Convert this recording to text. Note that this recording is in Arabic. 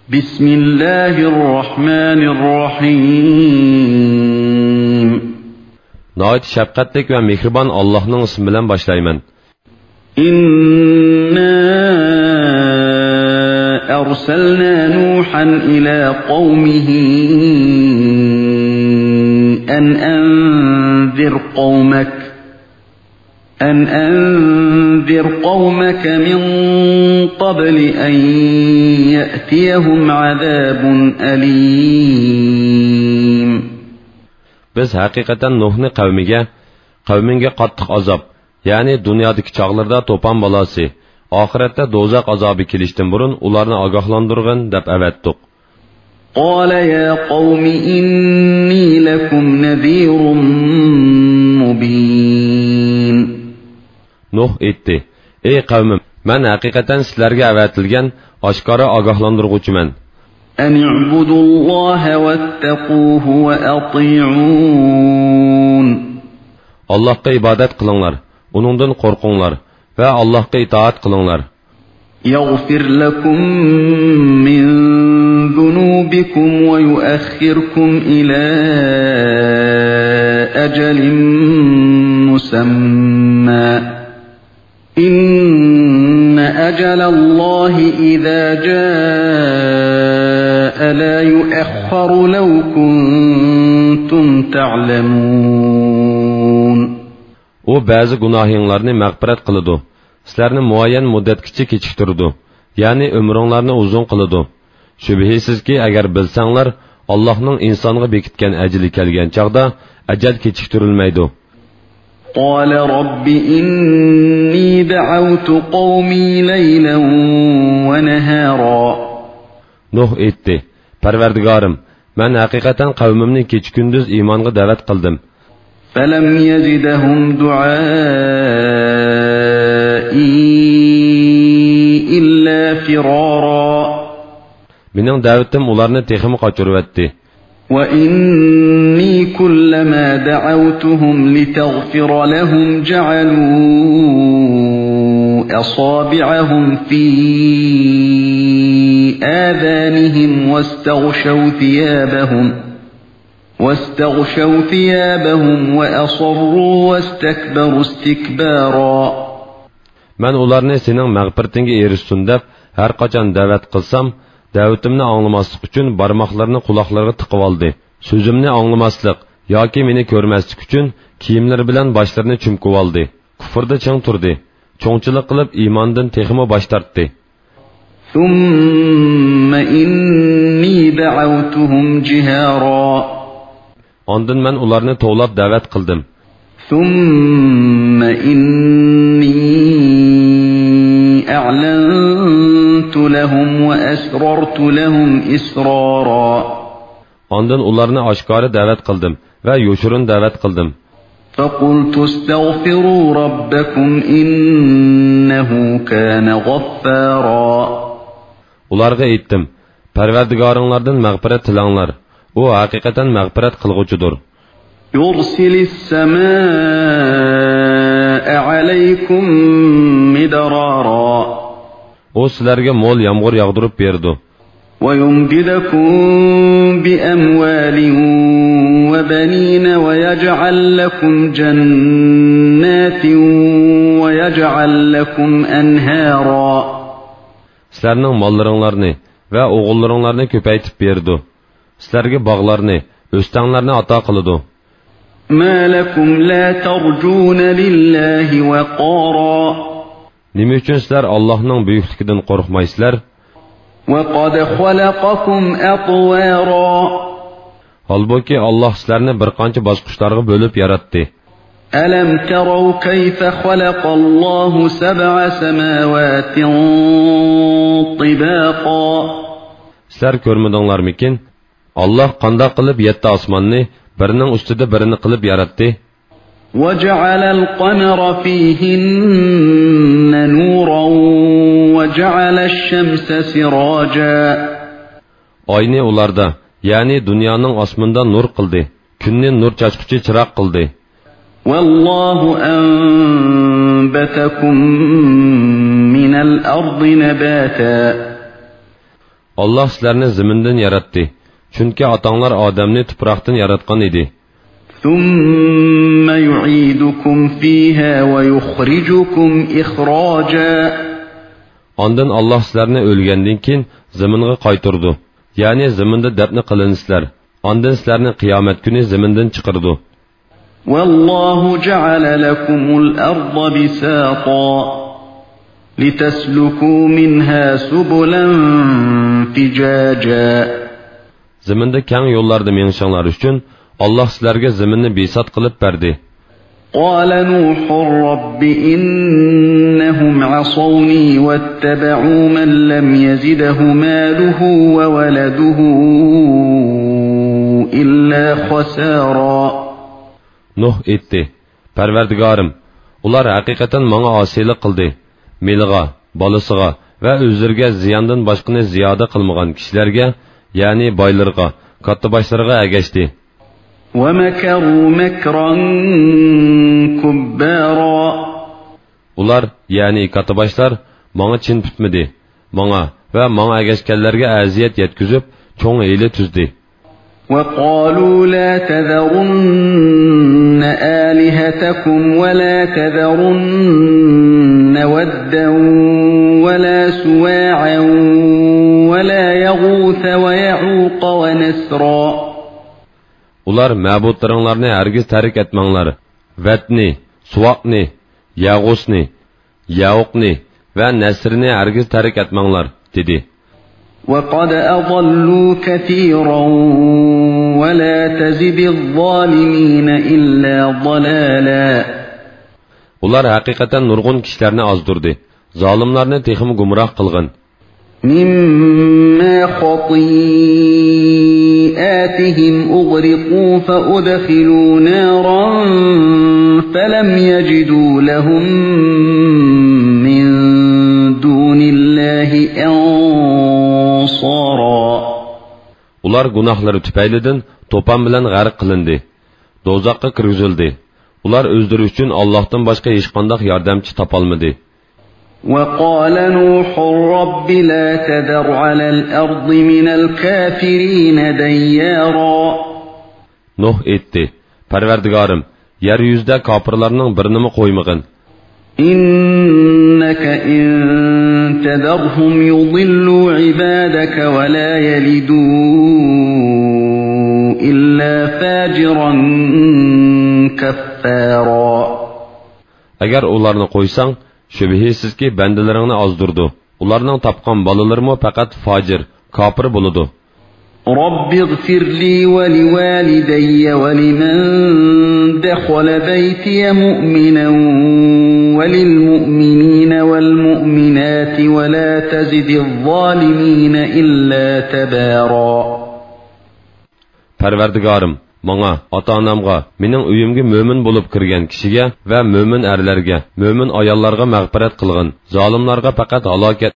Bismillahirrahmanirrahim. Nəhayət şəfqətlik və mehriban Allah'ın ismi bilan başlayman. İnna arsalna Nuhan ila qawmihi an anzir qawmaka min qabli an ya'tiyahum azabun alim. Biz haqiqatan Nuhni qavminga qattiq azob, ya'ni dunyodagi chaqlarda to'pon balasi, oxiratda do'zax azobi kelishdan burun ularni ogohlantirgin deb avatdiq. قال يا قوم إني لكم نذير مبين. Nuh aytdi: Ey qavmim, men haqiqatan sizlarga avatilgan oshkora ogohlantiruvchiman. أن اعبدوا الله واتقوه وأطيعون. Allah'a ibadet qılınlar, onundan qorqunlar ve Allah'a itaat qılınlar. يغفر لكم من ذنوبكم ويؤخركم إلى أجل مسمى إن أجل الله إذا جاء لا يؤخر لو كنتم تعلمون. O bazı günahlarını mağfiret kılıdı. Sizlarni muayyan muddatgacha kechiktirdi, ya'ni umringlarni uzun qiladi. Shubhisizki, agar bilsanglar, Allohning insonga bekitgan ajali kelgan chaqda ajal kechiktirilmaydi. قال رب إني دعوت قومي ليلا ونهارا. Nuh aytdi: Parvardigorim, men haqiqatan qavmimni kech-kunduz iymonga da'vat qildim. فلم يزدهم دعائي إلا فرارا. Mening da'vatim ularni texmi qochiribdi. وإني كلما دعوتهم لتغفر لهم جعلوا أصابعهم في آذانهم واستغشوا ثيابهم وأصروا واستكبروا استكبارا. Men ularni sening mag'firatingga erishsin deb har qachon da'vat qilsam, da'vatimni anglamaslik uchun barmoqlarini quloqlariga tiqib oldi. So'zimni anglamaslik yoki meni ko'rmaslik uchun kiyimlari bilan boshlarini chumkib oldi. Kufrda ching turdi. Cho'ngchilik qilib iymondan texmi bosh tortdi. ثم إني دعوتهم جهارا. Ondan men ularni to'lab da'vat qildim. ثم إني أعلنت لهم وأسررت لهم إسرارا. Ondan ularni oshkora da'vat qildim va yoshirin da'vat qildim. فقلت استغفروا ربكم إنه كان غفارا. Ularga aytdim: Parvardigoringlardan mag'firat tilanglar. U haqiqatan mag'firat qilg'uchidir. يرسل السماء عليكم مدرارا. O sizlarga mo'l yomg'ir yog'dirib berdi. ويمددكم بأموال وبنين ويجعل لكم جنات ويجعل لكم أنهارا. Sizlarning mollaringlarni va o'g'illaringlarni ko'paytib berdi. Sizlarga bog'larni, o'stanlarni ato qildi. ما لكم لا ترجون لله وقارا. Nima uchun sizlar Allohning buyukligidan qo'rqmaysizlar? وقد خلقكم أطوارا. Halbuki Allah sizlarni bir qancha bosqichlarga bo'lib yaratdi. ألم تروا كيف خلق الله سبع سماوات طباقا. Sizlar ko'rmadinglarmikin? Allah qanday qilib 7 osmonni birining ustida birini qilib yaratdi? وجعل القمر فيهن نورا وجعل الشمس سراجا. Oyni ularda, ya'ni dunyoning osmonda nur qildi, kunni nur chaquvchi chiroq qildi. والله أنبتكم من الأرض نباتا. Allah sizlarni zamindan yaratdi. Chunki otanglar odamni tuproqdan yaratgan edi. ثم يعيدكم فيها ويخرجكم إخراجا. Ondan Allah sizlarni o'lgandan keyin zaminga qaytardi. Ya'ni zaminda dafn qilinsizlar. Ondan sizlarni qiyomat kuni zamindan chiqardi. والله جعل لكم الأرض بساطا لتسلكوا منها سبلا فجاجا. Zaminda keng yo'llarda menishinglar uchun Allah sizlarga zaminni besat qilib berdi. قال نوح رب إنهم عصوني واتبعوا من لم يزده ماله وولده إلا خسارا. Nuh etdi. Parvardigorim, ular haqiqatan menga osiylik qildi. Meliga, bolasiga va o'zlariga ziyondan boshqani ziyoda qilmagan kishilarga, ya'ni boylarga, katta boshlarga agashdi. وَمَكَرُوا مَكْرًا كُبَّارًا. Ular, ya'ni katta boshlar, menga chin tutmadi. Menga va menga agashganlarga aziyat yetkazib, cho'ng hiyla tuzdi. وَقَالُوا لَا تَذَرُنَّ آلِهَتَكُمْ وَلَا تَذَرُنَّ وَدًّا وَلَا سُوَاعًا وَلَا يَغُوثَ وَيَعُوقَ وَنَسْرًا. Ular ma'budlaringlarni hargiz tarik etmanglar. Vatni, Suvoqni, Yag'usni, Yauqni va Nasrni hargiz tarik etmanglar, dedi. وَقَدْ أَضَلُّوا كَثِيرًا وَلَا تَزِدِ الظَّالِمِينَ إِلَّا ضَلَالًا. Ular haqiqatan nurg'un kishilarni ozdirdi. Zolimlarni texim gumroh qilgan. مِمَّا خَطِيئَاتِهِمْ أُغْرِقُوا فَأُدْخِلُوا نَارًا فَلَمْ يَجِدُوا لَهُم مِّن دُونِ اللَّهِ أَنصَارًا. Ular gunohlari tufaylidan to'pon bilan g'arq qilindi. Dozoqqa kirgizildi. Ular o'zlari uchun Allohdan boshqa hech qanday yordamchi topolmadi. وَقَالَ نُوحٌ رَبِّ لَا تَذَرْ عَلَى الْأَرْضِ مِنَ الْكَافِرِينَ دَيَّارًا. Nuh etdi. Parvardigorim, yer yuzida kofirlarning birini qo'ymagin. إِنَّكَ إِن تَذَرْهُمْ يُضِلُّوا عِبَادَكَ وَلَا يَلِدُوا إِلَّا فَاجِرًا كَفَّارًا. Agar ularni qo'ysang, shubhisizki bandalaringni ozdirdi. Ularning topgan bolalarimo faqat fojir, kofir bo'ladi. رَبِّ اغْفِرْ لِي وَلِوَالِدَيَّ وَلِمَن دَخَلَ بَيْتِيَ مُؤْمِنًا وَلِلْمُؤْمِنِينَ وَالْمُؤْمِنَاتِ وَلَا تَزِدِ الظَّالِمِينَ إِلَّا تَبَارًا. Parvardigorim, menga, ota-onamga, mening uyimga mo'min bo'lib kirgan kishiga va mo'min erlarga, mo'min ayollarga mag'firat qilgin. Zolimlarga faqat halokat